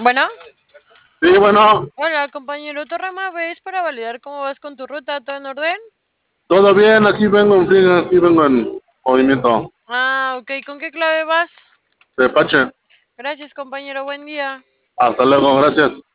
Bueno, Sí, bueno, hola compañero Torrema, ¿ves para validar cómo vas con tu ruta? ¿Todo en orden? todo bien, aquí vengo en movimiento. Ah, ok, ¿con qué clave vas? De Pache, Gracias compañero, buen día. hasta luego, gracias.